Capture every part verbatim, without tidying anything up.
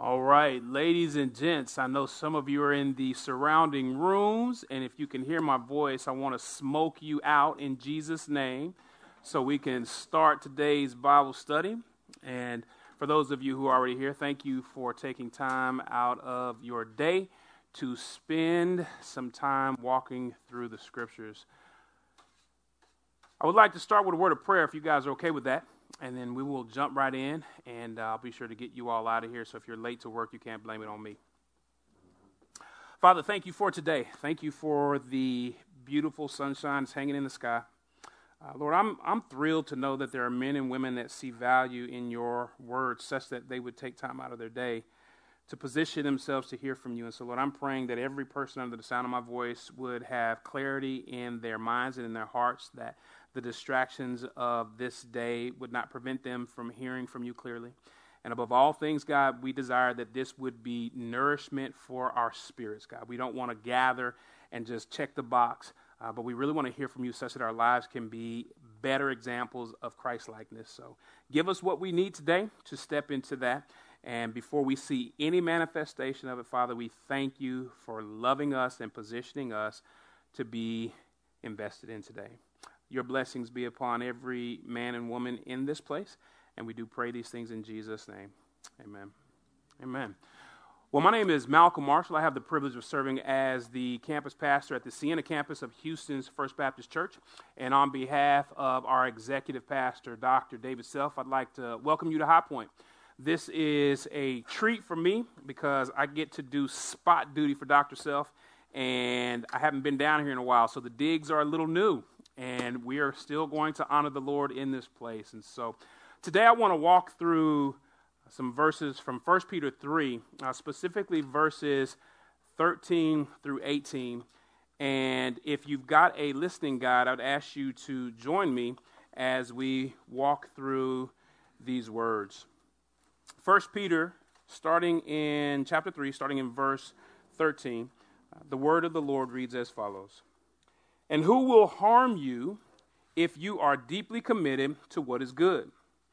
All right, ladies and gents, I know some of you are in the surrounding rooms, and if you can hear my voice, I want to smoke you out in Jesus' name so we can start today's Bible study. And for those of you who are already here, thank you for taking time out of your day to spend some time walking through the scriptures. I would like to start with a word of prayer if you guys are okay with that. And then we will jump right in, and uh, I'll be sure to get you all out of here. So if you're late to work, you can't blame it on me. Father, thank you for today. Thank you for the beautiful sunshine that's hanging in the sky. Uh, Lord, I'm I'm thrilled to know that there are men and women that see value in your word such that they would take time out of their day to position themselves to hear from you. And so, Lord, I'm praying that every person under the sound of my voice would have clarity in their minds and in their hearts, that the distractions of this day would not prevent them from hearing from you clearly. And above all things, God, we desire that this would be nourishment for our spirits, God. We don't want to gather and just check the box, uh, but we really want to hear from you such that our lives can be better examples of Christ-likeness. So give us what we need today to step into that. And before we see any manifestation of it, Father, we thank you for loving us and positioning us to be invested in today. Your blessings be upon every man and woman in this place. And we do pray these things in Jesus' name. Amen. Amen. Well, my name is Malcolm Marshall. I have the privilege of serving as the campus pastor at the Sienna campus of Houston's First Baptist Church. And on behalf of our executive pastor, Doctor David Self, I'd like to welcome you to High Point. This is a treat for me because I get to do spot duty for Doctor Self. And I haven't been down here in a while, so the digs are a little new. And we are still going to honor the Lord in this place. And so today I want to walk through some verses from First Peter three, uh, specifically verses thirteen through eighteen. And if you've got a listening guide, I would ask you to join me as we walk through these words. First Peter, starting in chapter three, starting in verse thirteen, uh, the word of the Lord reads as follows. And who will harm you if you are deeply committed to what is good?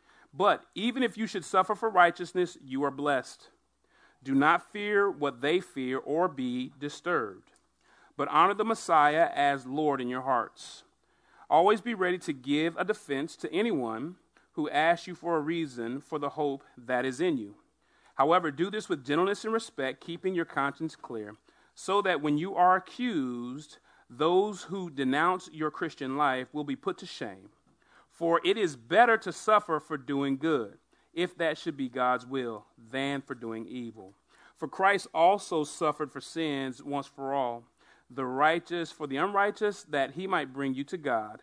But even if you should suffer for righteousness, you are blessed. Do not fear what they fear or be disturbed, but honor the Messiah as Lord in your hearts. Always be ready to give a defense to anyone who asks you for a reason for the hope that is in you. However, do this with gentleness and respect, keeping your conscience clear, so that when you are accused, those who denounce your Christian life will be put to shame. For it is better to suffer for doing good, if that should be God's will, than for doing evil. For Christ also suffered for sins once for all, the righteous for the unrighteous, that he might bring you to God,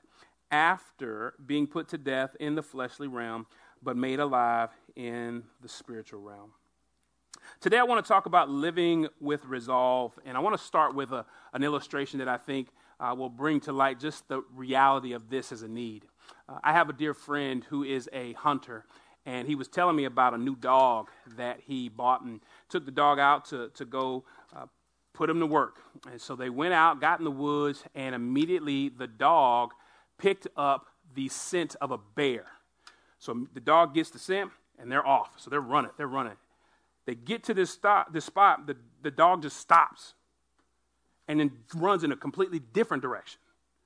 after being put to death in the fleshly realm, but made alive in the spiritual realm. Today I want to talk about living with resolve, and I want to start with a, an illustration that I think uh, will bring to light just the reality of this as a need. Uh, I have a dear friend who is a hunter, and he was telling me about a new dog that he bought and took the dog out to, to go uh, put him to work. And so they went out, got in the woods, and immediately the dog picked up the scent of a bear. So the dog gets the scent, and they're off. So they're running, they're running. They get to this stop, this spot, the, the dog just stops and then runs in a completely different direction.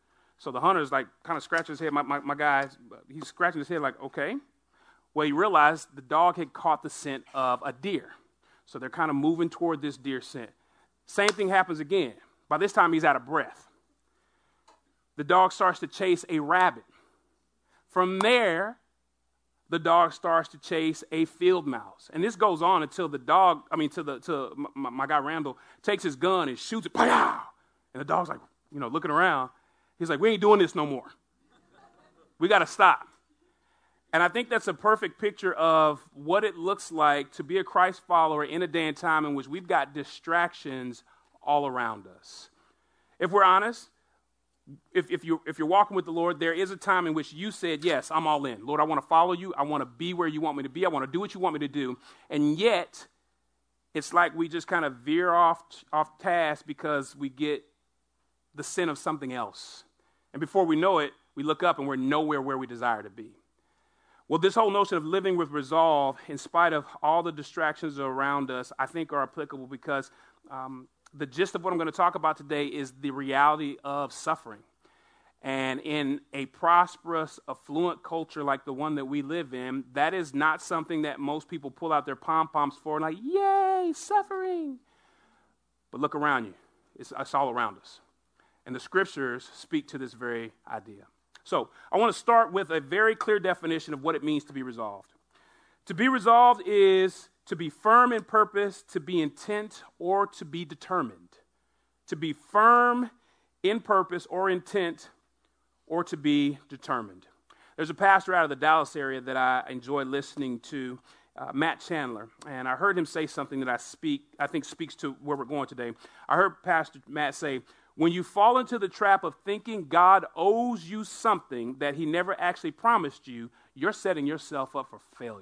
So the hunter's like kind of scratching his head. My, my, my guy, he's scratching his head like, okay. Well, he realized the dog had caught the scent of a deer. So they're kind of moving toward this deer scent. Same thing happens again. By this time, he's out of breath. The dog starts to chase a rabbit. From there, the dog starts to chase a field mouse. And this goes on until the dog, I mean, to the to my, my guy Randall, takes his gun and shoots it. Pow! And the dog's like, you know, looking around. He's like, we ain't doing this no more. We got to stop. And I think that's a perfect picture of what it looks like to be a Christ follower in a day and time in which we've got distractions all around us. If we're honest, If, if, you're, if you're walking with the Lord, there is a time in which you said, yes, I'm all in. Lord, I want to follow you. I want to be where you want me to be. I want to do what you want me to do. And yet, it's like we just kind of veer off, off task because we get the sin of something else. And before we know it, we look up and we're nowhere where we desire to be. Well, this whole notion of living with resolve, in spite of all the distractions around us, I think are applicable because um, the gist of what I'm going to talk about today is the reality of suffering. And in a prosperous, affluent culture like the one that we live in, that is not something that most people pull out their pom-poms for, like, yay, suffering. But look around you. It's, it's all around us. And the scriptures speak to this very idea. So I want to start with a very clear definition of what it means to be resolved. To be resolved is to be firm in purpose, to be intent, or to be determined. To be firm in purpose or intent, or to be determined. There's a pastor out of the Dallas area that I enjoy listening to, uh, Matt Chandler, and I heard him say something that I speak, I think speaks to where we're going today. I heard Pastor Matt say, when you fall into the trap of thinking God owes you something that he never actually promised you, you're setting yourself up for failure.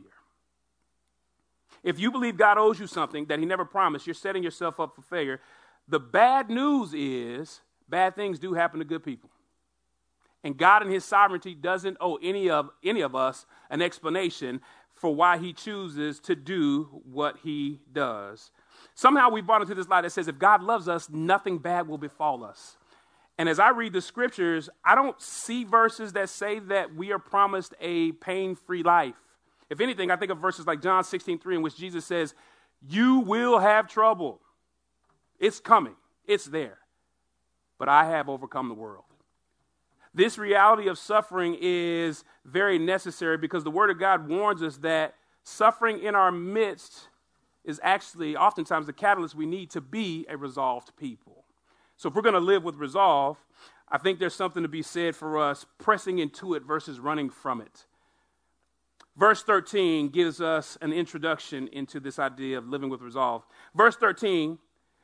If you believe God owes you something that he never promised, you're setting yourself up for failure. The bad news is bad things do happen to good people. And God in his sovereignty doesn't owe any of any of us an explanation for why he chooses to do what he does. Somehow we bought into this lie that says if God loves us, nothing bad will befall us. And as I read the scriptures, I don't see verses that say that we are promised a pain-free life. If anything, I think of verses like John sixteen three in which Jesus says, you will have trouble. It's coming. It's there. But I have overcome the world. This reality of suffering is very necessary because the Word of God warns us that suffering in our midst is actually oftentimes the catalyst we need to be a resolved people. So if we're going to live with resolve, I think there's something to be said for us pressing into it versus running from it. Verse thirteen gives us an introduction into this idea of living with resolve. Verse thirteen,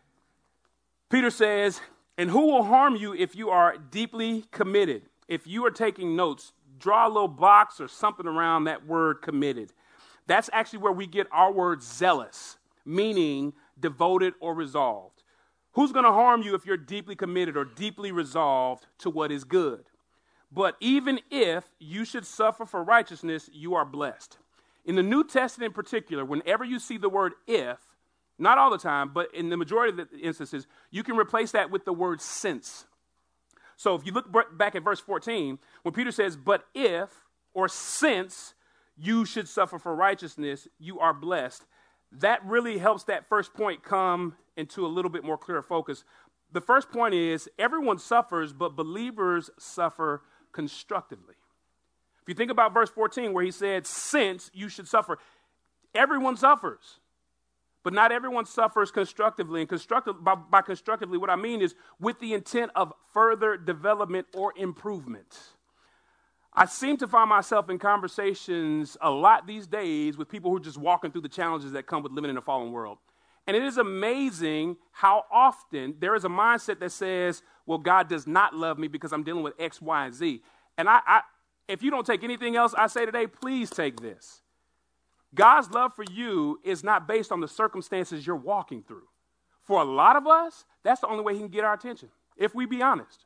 Peter says, and who will harm you if you are deeply committed? If you are taking notes, draw a little box or something around that word committed. That's actually where we get our word zealous, meaning devoted or resolved. Who's going to harm you if you're deeply committed or deeply resolved to what is good? But even if you should suffer for righteousness, you are blessed. In the New Testament in particular, whenever you see the word if, not all the time, but in the majority of the instances, you can replace that with the word since. So if you look back at verse fourteen, when Peter says, but if or since you should suffer for righteousness, you are blessed, that really helps that first point come into a little bit more clear focus. The first point is everyone suffers, but believers suffer constructively. If you think about verse fourteen where he said, since you should suffer, everyone suffers. But not everyone suffers constructively. And constructive, by, by constructively, what I mean is with the intent of further development or improvement. I seem to find myself in conversations a lot these days with people who are just walking through the challenges that come with living in a fallen world. And it is amazing how often there is a mindset that says, well, God does not love me because I'm dealing with X, Y, and Z. And I, I if you don't take anything else I say today, please take this. God's love for you is not based on the circumstances you're walking through. For a lot of us, that's the only way he can get our attention, if we be honest.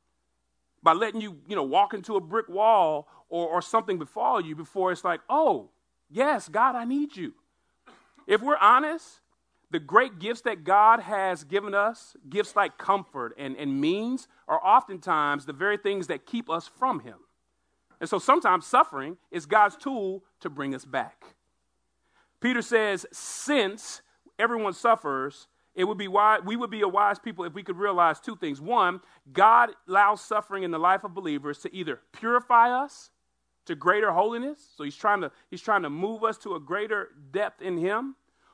By letting you, you know, walk into a brick wall or, or something befall you before it's like, oh, yes, God, I need you. If we're honest, the great gifts that God has given us, gifts like comfort and, and means, are oftentimes the very things that keep us from him. And so sometimes suffering is God's tool to bring us back. Peter says, since everyone suffers, it would be wise, we would be a wise people if we could realize two things. One, God allows suffering in the life of believers to either purify us to greater holiness, so he's trying to, he's trying to move us to a greater depth in him,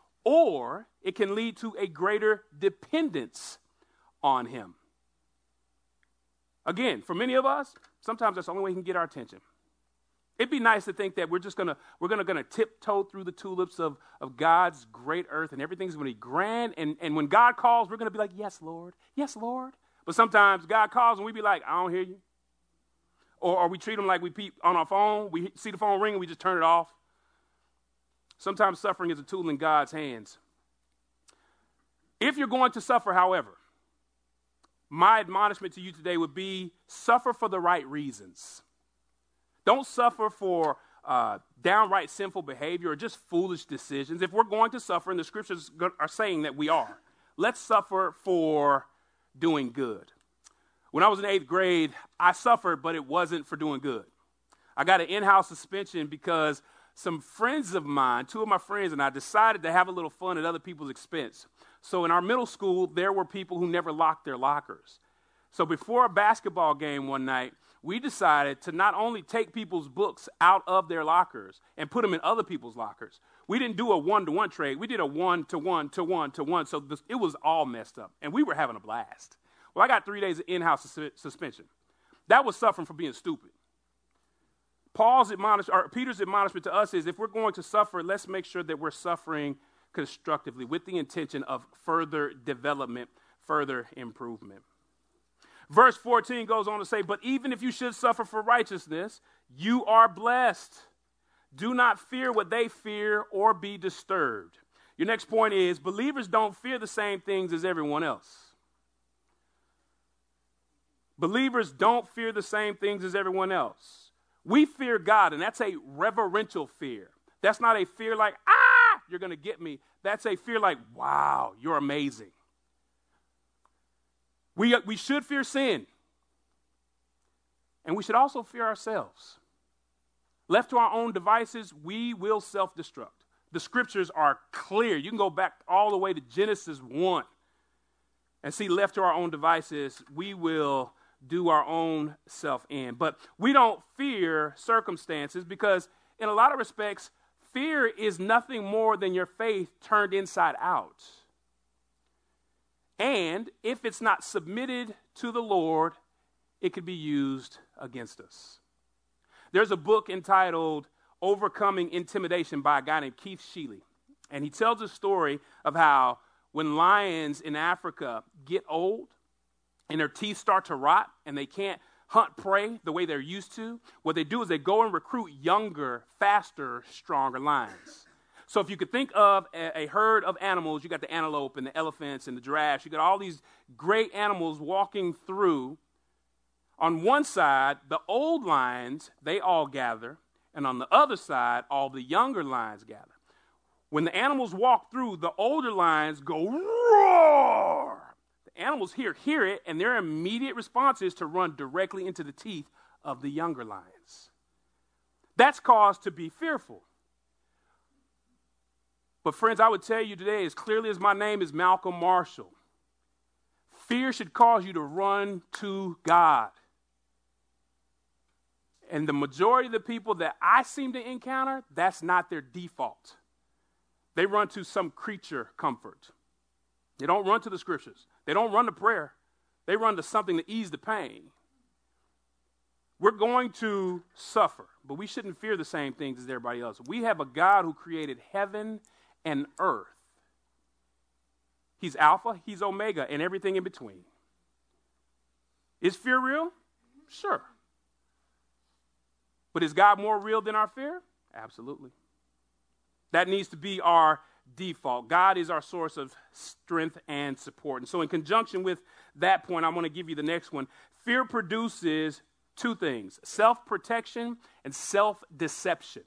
or it can lead to a greater dependence on him. Again, for many of us, sometimes that's the only way he can get our attention. It'd be nice to think that we're just gonna we're gonna gonna tiptoe through the tulips of, of God's great earth and everything's gonna be grand. And, and when God calls, we're gonna be like, yes, Lord, yes, Lord. But sometimes God calls and we be like, I don't hear you. Or, or we treat him like we peep on our phone. We see the phone ring and we just turn it off. Sometimes suffering is a tool in God's hands. If you're going to suffer, however, my admonishment to you today would be suffer for the right reasons. Don't suffer for uh, downright sinful behavior or just foolish decisions, if we're going to suffer, and the scriptures are saying that we are, let's suffer for doing good. When I was in eighth grade, I suffered, but it wasn't for doing good. I got an in-house suspension because some friends of mine, two of my friends and I, decided to have a little fun at other people's expense. So in our middle school, there were people who never locked their lockers. So before a basketball game one night, we decided to not only take people's books out of their lockers and put them in other people's lockers. We didn't do a one-to-one trade. We did a one-to-one-to-one-to-one. So this, it was all messed up, and we were having a blast. Well, I got three days of in-house sus- suspension. That was suffering for being stupid. Paul's admonish, or Peter's admonishment to us is if we're going to suffer, let's make sure that we're suffering constructively with the intention of further development, further improvement. Verse fourteen goes on to say, but even if you should suffer for righteousness, you are blessed. Do not fear what they fear or be disturbed. Your next point is believers don't fear the same things as everyone else. Believers don't fear the same things as everyone else. We fear God, and that's a reverential fear. That's not a fear like, ah, you're going to get me. That's a fear like, wow, you're amazing. We, we should fear sin, and we should also fear ourselves. Left to our own devices, we will self-destruct. The scriptures are clear. You can go back all the way to Genesis one and see left to our own devices, we will do our own self-in. But we don't fear circumstances because in a lot of respects, fear is nothing more than your faith turned inside out. And if it's not submitted to the Lord, it could be used against us. There's a book entitled Overcoming Intimidation by a guy named Keith Sheely. And he tells a story of how when lions in Africa get old and their teeth start to rot and they can't hunt prey the way they're used to, what they do is they go and recruit younger, faster, stronger lions. So if you could think of a, a herd of animals, you got the antelope and the elephants and the giraffes, you got all these great animals walking through. On one side, the old lions, they all gather, and on the other side, all the younger lions gather. When the animals walk through, the older lions go roar. The animals here hear it, and their immediate response is to run directly into the teeth of the younger lions. That's cause to be fearful. But friends, I would tell you today, as clearly as my name is Malcolm Marshall, fear should cause you to run to God. And the majority of the people that I seem to encounter, that's not their default. They run to some creature comfort. They don't run to the scriptures. They don't run to prayer. They run to something to ease the pain. We're going to suffer, but we shouldn't fear the same things as everybody else. We have a God who created heaven and earth. He's Alpha, he's Omega, and everything in between. Is fear real? Sure. But is God more real than our fear? Absolutely. That needs to be our default. God is our source of strength and support. And so in conjunction with that point, I want to give you the next one. Fear produces two things, self-protection and self-deception.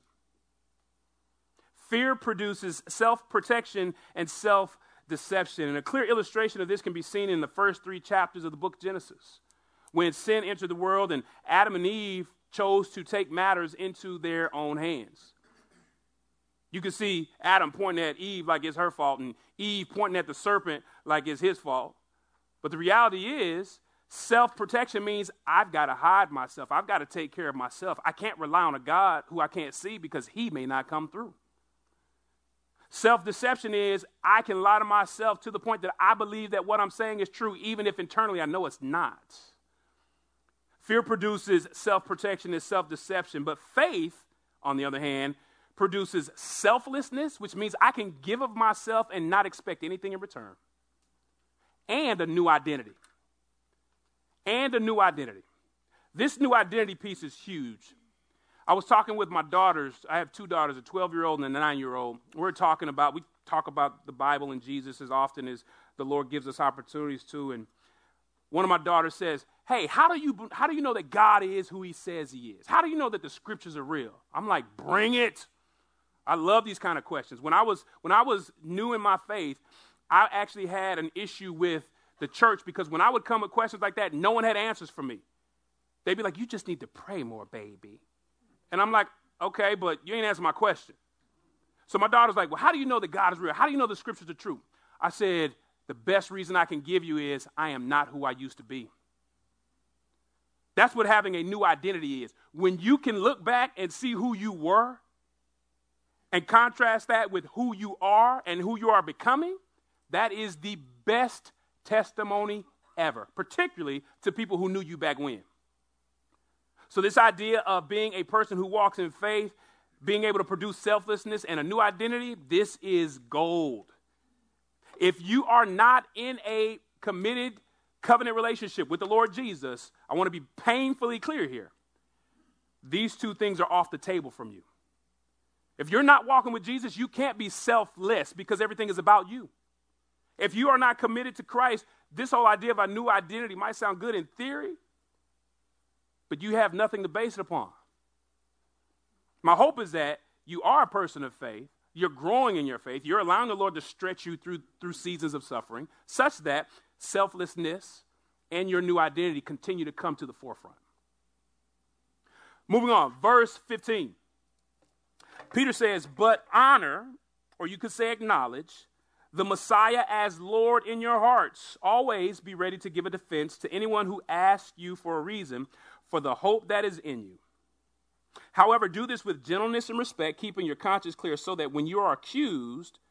Fear produces self-protection and self-deception. And a clear illustration of this can be seen in the first three chapters of the book of Genesis. When sin entered the world and Adam and Eve chose to take matters into their own hands. You can see Adam pointing at Eve like it's her fault and Eve pointing at the serpent like it's his fault. But the reality is, self-protection means I've got to hide myself. I've got to take care of myself. I can't rely on a God who I can't see because he may not come through. Self-deception is I can lie to myself to the point that I believe that what I'm saying is true, even if internally I know it's not. Fear produces self-protection and self-deception, but faith, on the other hand, produces selflessness, which means I can give of myself and not expect anything in return, and a new identity. And a new identity. This new identity piece is huge. I was talking with my daughters. I have two daughters, a twelve-year-old and a nine-year-old. We're talking about, we talk about the Bible and Jesus as often as the Lord gives us opportunities to, and one of my daughters says, hey, how do you how do you know that God is who he says he is? How do you know that the scriptures are real? I'm like, bring it. I love these kind of questions. When I was when I was new in my faith, I actually had an issue with the church because when I would come with questions like that, no one had answers for me. They'd be like, you just need to pray more, baby. And I'm like, okay, but you ain't answering my question. So my daughter's like, well, how do you know that God is real? How do you know the scriptures are true? I said, the best reason I can give you is I am not who I used to be. That's what having a new identity is. When you can look back and see who you were and contrast that with who you are and who you are becoming, that is the best testimony ever, particularly to people who knew you back when. So this idea of being a person who walks in faith, being able to produce selflessness and a new identity, this is gold. If you are not in a committed covenant relationship with the Lord Jesus, I want to be painfully clear here. These two things are off the table from you. If you're not walking with Jesus, you can't be selfless because everything is about you. If you are not committed to Christ, this whole idea of a new identity might sound good in theory, but you have nothing to base it upon. My hope is that you are a person of faith, you're growing in your faith, you're allowing the Lord to stretch you through, through seasons of suffering, such that selflessness and your new identity continue to come to the forefront. Moving on, verse fifteen. Peter says, but honor, or you could say acknowledge, the Messiah as Lord in your hearts. Always be ready to give a defense to anyone who asks you for a reason for the hope that is in you. However, do this with gentleness and respect, keeping your conscience clear so that when you are accused,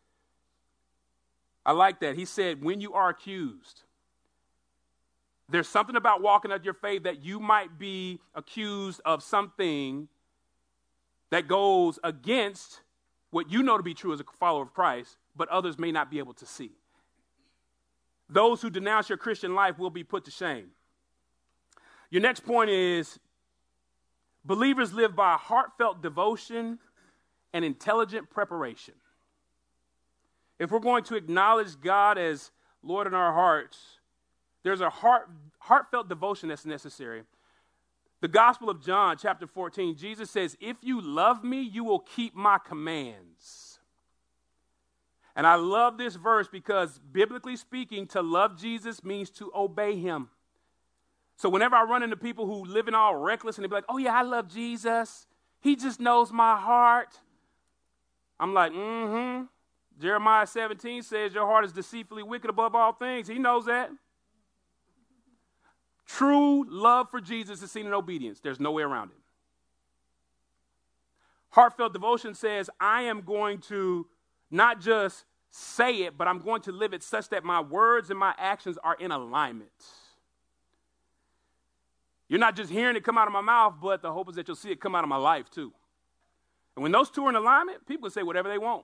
I like that. He said, when you are accused. There's something about walking out your faith that you might be accused of something that goes against what you know to be true as a follower of Christ, but others may not be able to see. Those who denounce your Christian life will be put to shame. Your next point is, believers live by heartfelt devotion and intelligent preparation. If we're going to acknowledge God as Lord in our hearts, there's a heart, heartfelt devotion that's necessary. The Gospel of John, chapter fourteen, Jesus says, if you love me, you will keep my commands. And I love this verse because, biblically speaking, to love Jesus means to obey him. So whenever I run into people who live in all reckless and they be like, oh yeah, I love Jesus. He just knows my heart. I'm like, mm-hmm. Jeremiah seventeen says your heart is deceitfully wicked above all things. He knows that. True love for Jesus is seen in obedience. There's no way around it. Heartfelt devotion says, I am going to not just say it, but I'm going to live it such that my words and my actions are in alignment. You're not just hearing it come out of my mouth, but the hope is that you'll see it come out of my life too. And when those two are in alignment, people can say whatever they want.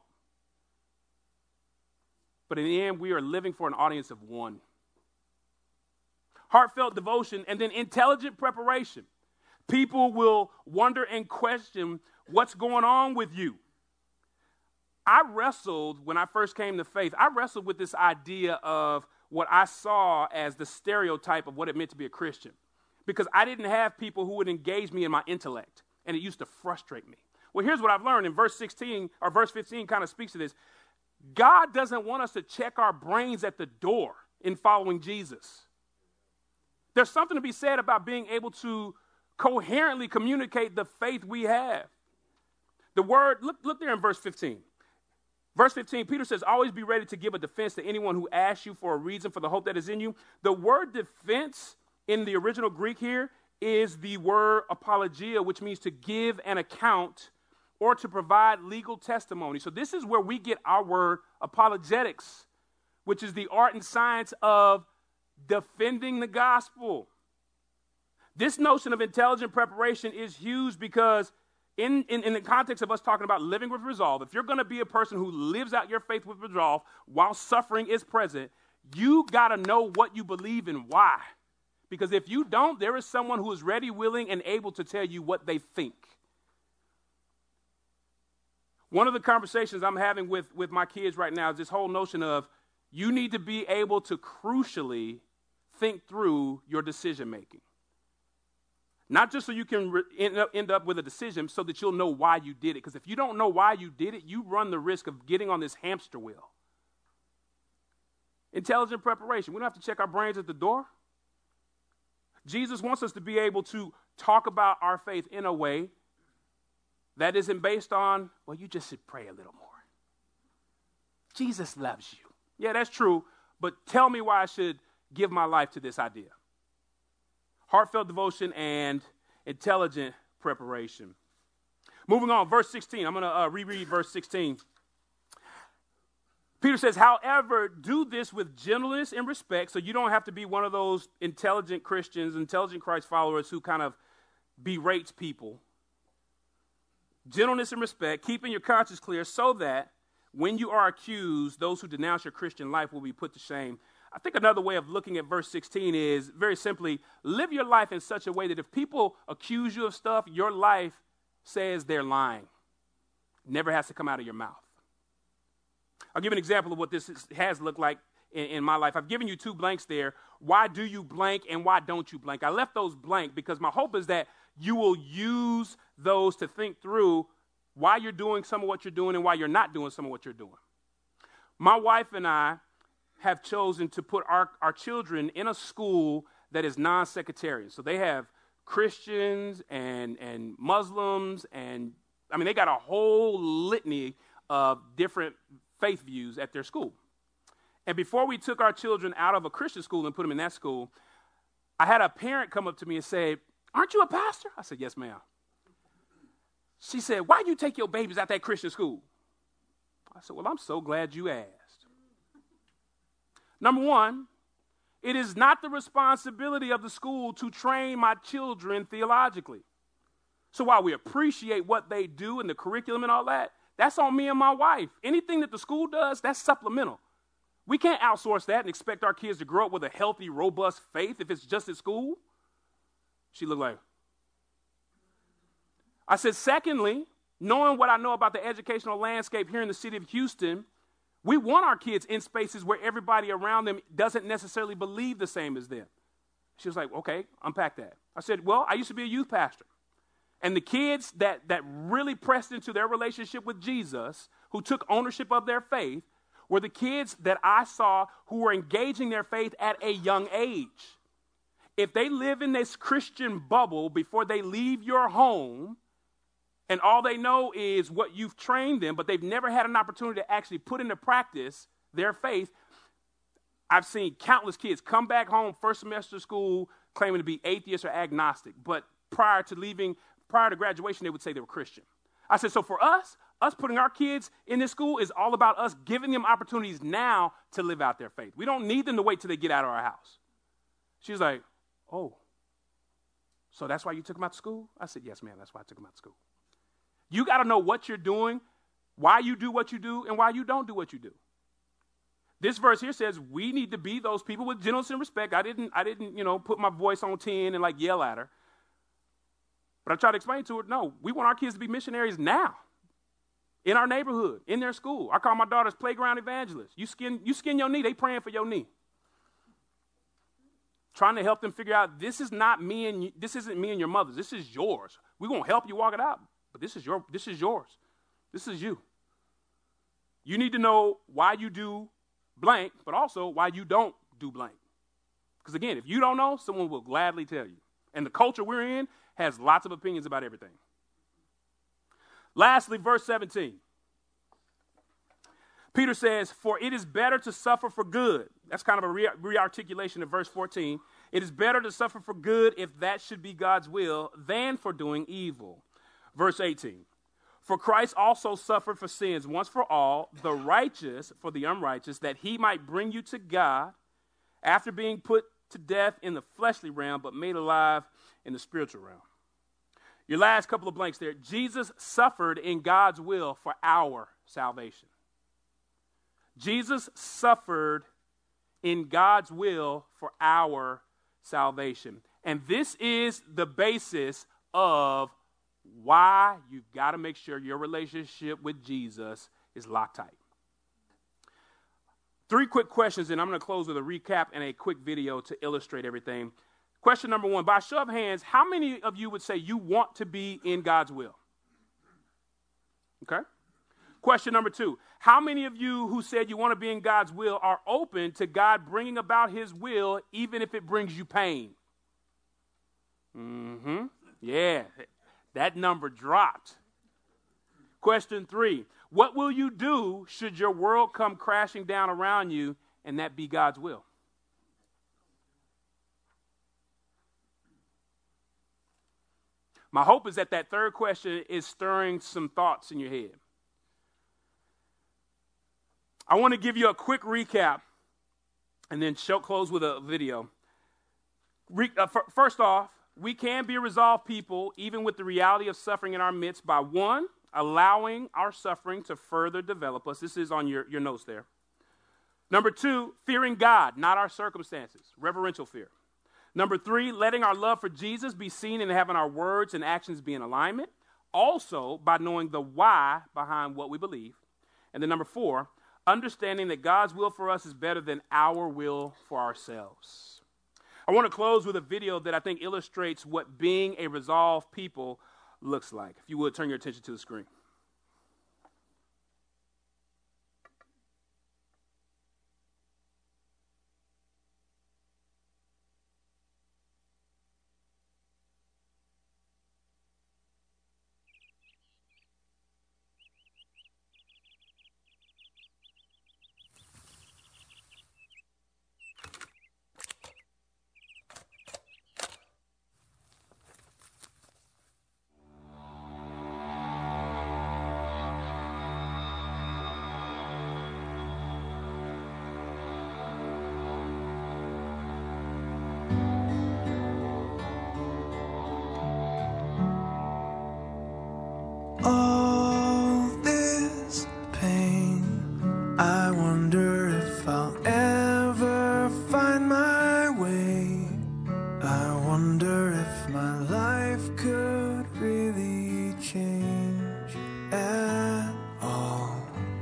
But in the end, we are living for an audience of one. Heartfelt devotion and then intelligent preparation. People will wonder and question what's going on with you. I wrestled, when I first came to faith, I wrestled with this idea of what I saw as the stereotype of what it meant to be a Christian. Because I didn't have people who would engage me in my intellect, and it used to frustrate me. Well, here's what I've learned in verse sixteen, or verse fifteen kind of speaks to this. God doesn't want us to check our brains at the door in following Jesus. There's something to be said about being able to coherently communicate the faith we have. The word, look, look there in verse fifteen. Verse fifteen, Peter says, always be ready to give a defense to anyone who asks you for a reason for the hope that is in you. The word defense in the original Greek here is the word apologia, which means to give an account or to provide legal testimony. So this is where we get our word apologetics, which is the art and science of defending the gospel. This notion of intelligent preparation is huge because in, in, in the context of us talking about living with resolve, if you're going to be a person who lives out your faith with resolve while suffering is present, you got to know what you believe and why. Because if you don't, there is someone who is ready, willing, and able to tell you what they think. One of the conversations I'm having with, with my kids right now is this whole notion of you need to be able to crucially think through your decision making. Not just so you can re- end, up, end up with a decision, so that you'll know why you did it. Because if you don't know why you did it, you run the risk of getting on this hamster wheel. Intelligent preparation. We don't have to check our brains at the door. Jesus wants us to be able to talk about our faith in a way that isn't based on, well, you just should pray a little more. Jesus loves you. Yeah, that's true, but tell me why I should give my life to this idea. Heartfelt devotion and intelligent preparation. Moving on, verse sixteen. I'm going to uh, reread verse sixteen. Peter says, however, do this with gentleness and respect, so you don't have to be one of those intelligent Christians, intelligent Christ followers who kind of berates people. Gentleness and respect, keeping your conscience clear, so that when you are accused, those who denounce your Christian life will be put to shame. I think another way of looking at verse sixteen is, very simply, live your life in such a way that if people accuse you of stuff, your life says they're lying. Never has to come out of your mouth. I'll give an example of what this is, has looked like in, in my life. I've given you two blanks there. Why do you blank and why don't you blank? I left those blank because my hope is that you will use those to think through why you're doing some of what you're doing and why you're not doing some of what you're doing. My wife and I have chosen to put our, our children in a school that is non-sectarian. So they have Christians and, and Muslims, and I mean, they got a whole litany of different faith views at their school. And before we took our children out of a Christian school and put them in that school, I had a parent come up to me and say, aren't you a pastor? I said, yes, ma'am. She said, why'd you take your babies out that Christian school? I said, well, I'm so glad you asked. Number one, it is not the responsibility of the school to train my children theologically. So while we appreciate what they do and the curriculum and all that, that's on me and my wife. Anything that the school does, that's supplemental. We can't outsource that and expect our kids to grow up with a healthy, robust faith if it's just at school. She looked like, I said, secondly, knowing what I know about the educational landscape here in the city of Houston, we want our kids in spaces where everybody around them doesn't necessarily believe the same as them. She was like, okay, unpack that. I said, well, I used to be a youth pastor. And the kids that, that really pressed into their relationship with Jesus, who took ownership of their faith, were the kids that I saw who were engaging their faith at a young age. If they live in this Christian bubble before they leave your home, and all they know is what you've trained them, but they've never had an opportunity to actually put into practice their faith. I've seen countless kids come back home first semester of school claiming to be atheist or agnostic, but prior to leaving, prior to graduation, they would say they were Christian. I said, so for us, us putting our kids in this school is all about us giving them opportunities now to live out their faith. We don't need them to wait till they get out of our house. She was like, oh, so that's why you took them out to school? I said, yes, ma'am, that's why I took them out to school. You got to know what you're doing, why you do what you do, and why you don't do what you do. This verse here says we need to be those people with gentleness and respect. I didn't, I didn't, you know, put my voice on ten and like yell at her. But I tried to explain to her, no, we want our kids to be missionaries now. In our neighborhood, in their school. I call my daughters playground evangelists. You skin, you skin your knee, they praying for your knee. Trying to help them figure out this is not me and you, this isn't me and your mother's. This is yours. We're gonna help you walk it out. But this is your, this is yours. This is you. You need to know why you do blank, but also why you don't do blank. Because again, if you don't know, someone will gladly tell you. And the culture we're in has lots of opinions about everything. Lastly, verse seventeen. Peter says, for it is better to suffer for good. That's kind of a re- re-articulation of verse fourteen. It is better to suffer for good if that should be God's will than for doing evil. Verse eighteen, for Christ also suffered for sins once for all, the righteous for the unrighteous, that he might bring you to God after being put to death in the fleshly realm, but made alive in the spiritual realm. Your last couple of blanks there. Jesus suffered in God's will for our salvation. Jesus suffered in God's will for our salvation. And this is the basis of why you've got to make sure your relationship with Jesus is locked tight. Three quick questions, and I'm going to close with a recap and a quick video to illustrate everything. Question number one, by show of hands, how many of you would say you want to be in God's will? Okay. Question number two, how many of you who said you want to be in God's will are open to God bringing about his will, even if it brings you pain? Mm-hmm. Yeah, that number dropped. Question three, what will you do should your world come crashing down around you and that be God's will? My hope is that that third question is stirring some thoughts in your head. I want to give you a quick recap and then show, close with a video. Re, uh, f- first off, we can be a resolved people even with the reality of suffering in our midst by, one, allowing our suffering to further develop us. This is on your, your notes there. Number two, fearing God, not our circumstances, reverential fear. Number three, letting our love for Jesus be seen and having our words and actions be in alignment. Also, by knowing the why behind what we believe. And then number four, understanding that God's will for us is better than our will for ourselves. I want to close with a video that I think illustrates what being a resolved people looks like. If you would, turn your attention to the screen. All this pain, I wonder if I'll ever find my way. I wonder if my life could really change at all.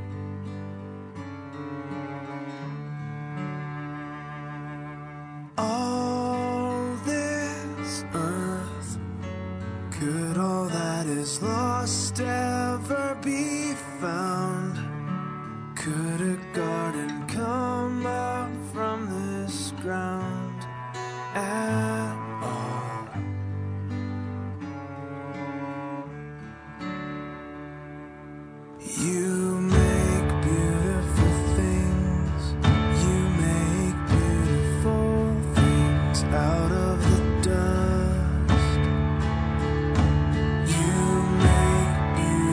All this earth, could all that is lost ever be found? Could a garden come up from this ground at all? You make beautiful things, you make beautiful things out of the dust. You make beautiful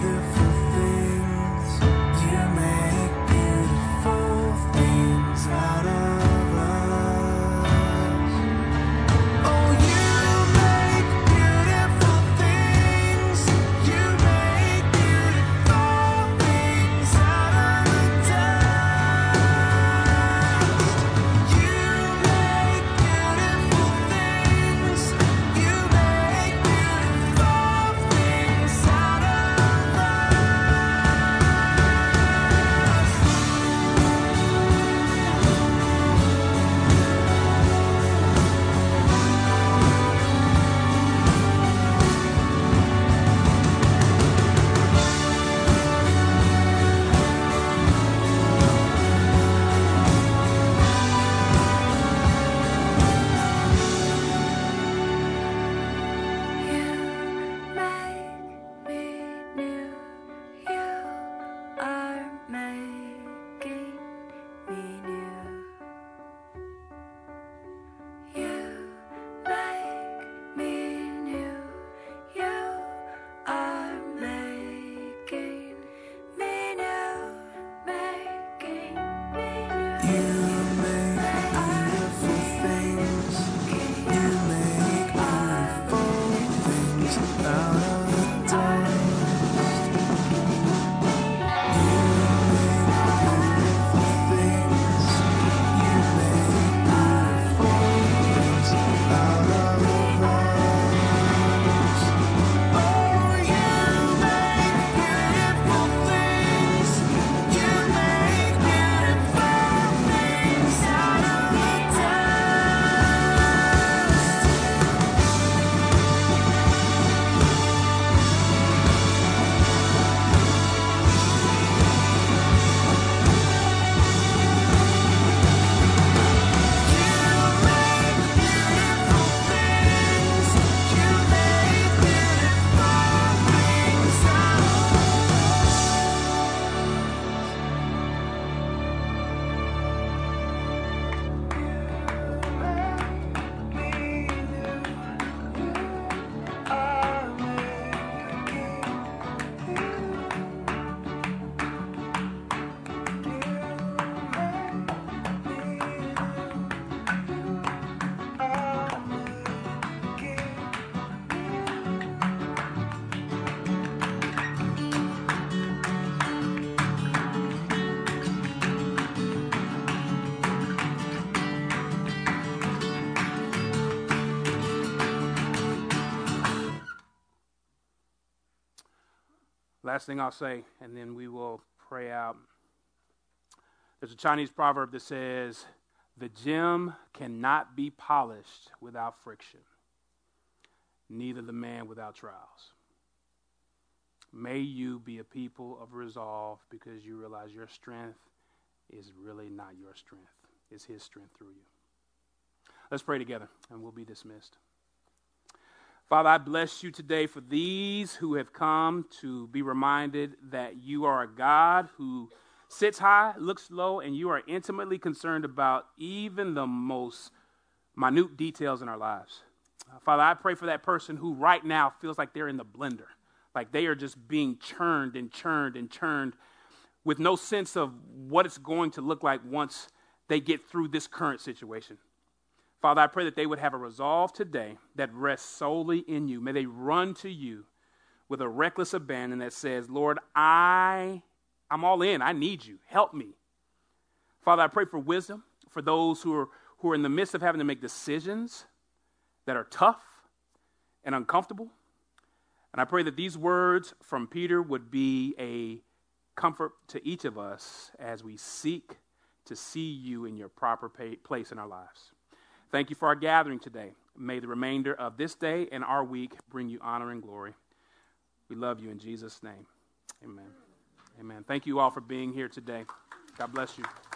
Last thing I'll say, and then we will pray out. There's a Chinese proverb that says, the gem cannot be polished without friction, neither the man without trials. May you be a people of resolve because you realize your strength is really not your strength. It's his strength through you. Let's pray together and we'll be dismissed. Father, I bless you today for these who have come to be reminded that you are a God who sits high, looks low, and you are intimately concerned about even the most minute details in our lives. Uh, Father, I pray for that person who right now feels like they're in the blender, like they are just being churned and churned and churned with no sense of what it's going to look like once they get through this current situation. Father, I pray that they would have a resolve today that rests solely in you. May they run to you with a reckless abandon that says, Lord, I, I'm all in. I need you. Help me. Father, I pray for wisdom for those who are, who are in the midst of having to make decisions that are tough and uncomfortable. And I pray that these words from Peter would be a comfort to each of us as we seek to see you in your proper pay, place in our lives. Thank you for our gathering today. May the remainder of this day and our week bring you honor and glory. We love you in Jesus' name. Amen. Amen. Thank you all for being here today. God bless you.